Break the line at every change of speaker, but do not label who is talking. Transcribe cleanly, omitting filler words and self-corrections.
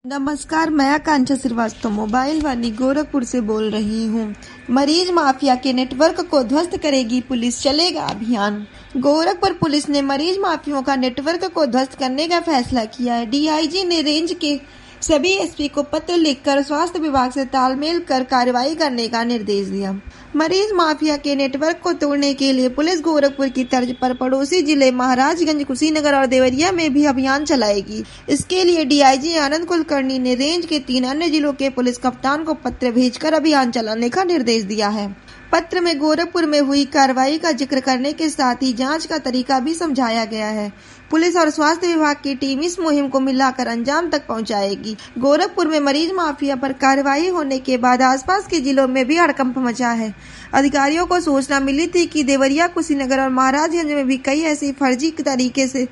नमस्कार, मैं आकांक्षा श्रीवास्तव मोबाइल वाली गोरखपुर से बोल रही हूँ। मरीज माफिया के नेटवर्क को ध्वस्त करेगी पुलिस, चलेगा अभियान। गोरखपुर पुलिस ने मरीज माफियाओं का नेटवर्क को ध्वस्त करने का फैसला किया है। डीआईजी ने रेंज के सभी एसपी को पत्र लिखकर स्वास्थ्य विभाग से तालमेल कर कार्रवाई करने का निर्देश दिया। मरीज माफिया के नेटवर्क को तोड़ने के लिए पुलिस गोरखपुर की तर्ज पर पड़ोसी जिले महाराजगंज, कुशीनगर और देवरिया में भी अभियान चलाएगी। इसके लिए डीआईजी आनंद कुलकर्णी ने रेंज के 3 अन्य जिलों के पुलिस कप्तान को पत्र भेजकर अभियान चलाने का निर्देश दिया है। पत्र में गोरखपुर में हुई कार्रवाई का जिक्र करने के साथ ही जांच का तरीका भी समझाया गया है। पुलिस और स्वास्थ्य विभाग की टीम इस मुहिम को मिलाकर अंजाम तक पहुंचाएगी। गोरखपुर में मरीज माफिया पर कार्रवाई होने के बाद आसपास के जिलों में भी हड़कंप मचा है। अधिकारियों को सूचना मिली थी कि देवरिया, कुशीनगर और महाराजगंज में भी कई ऐसी फर्जी तरीके से